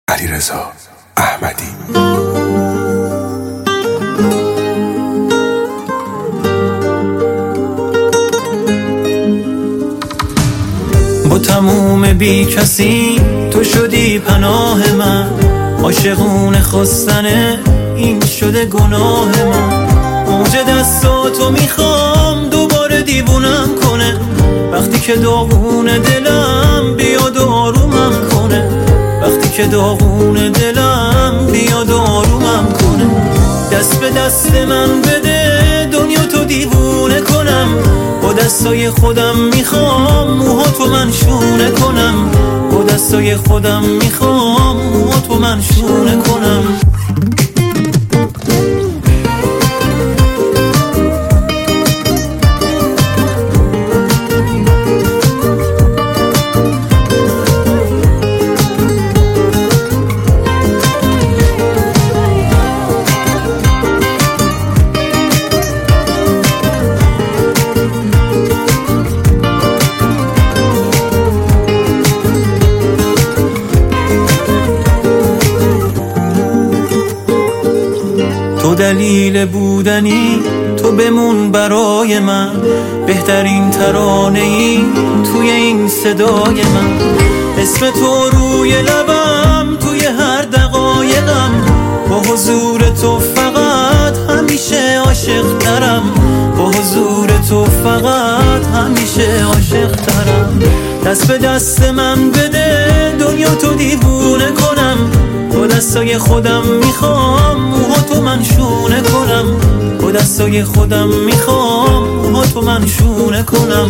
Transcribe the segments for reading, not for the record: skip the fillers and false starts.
علیرضا احمدی. با تموم بی کسی تو شدی پناه من، عاشقونه خواستن این شده گناه من. موج دستاتو میخوام دوباره دیوونم کنه، وقتی که داغونه دلم بیاد و آرومم کنه، وقتی که داغونه دلم بیاد و آرومم کنه. دست به دست من بده دنیا تو دیوونه کنم، با دستای خودم میخوام موهاتو من شونه کنم، با دستای خودم میخوام موهاتو من شونه کنم. تو دلیل بودنی، تو بمون برای من، بهترین ترانه‌ای توی این صدای من. اسم تو روی لبم توی هر دقایقم، با حضور تو فقط همیشه عاشق ترم، با حضور تو فقط همیشه عاشق ترم. دست به دست من بده دنیا تو دیوونه کنم، با دستای خودم میخوام موهاتو من شونه کنم، با دستای خودم میخوام موهاتو من شونه کنم.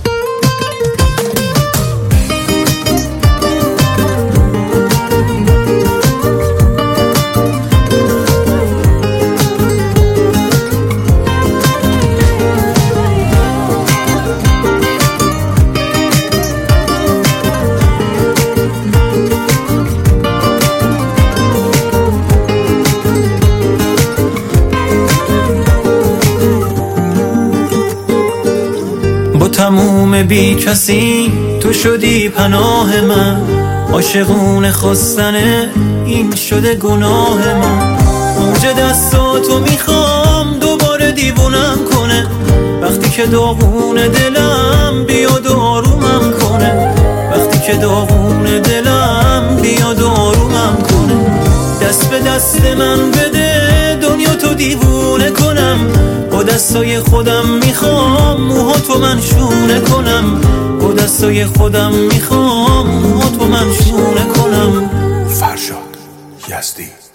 تموم بی کسی تو شدی پناه من، عاشقونه خواستن این شده گناه من. موج دستاتو میخوام دوباره دیوونم کنه، وقتی که داغونه دلم بیاد و آرومم کنه، وقتی که داغونه دلم بیاد و آرومم کنه. دست به دست من بده دنیا تو دیوونه کنم، با دستای خودم میخوام موهاتو من شونه کنم، با دستای خودم میخوام موهاتو من شونه کنم. فرشاد یزدی.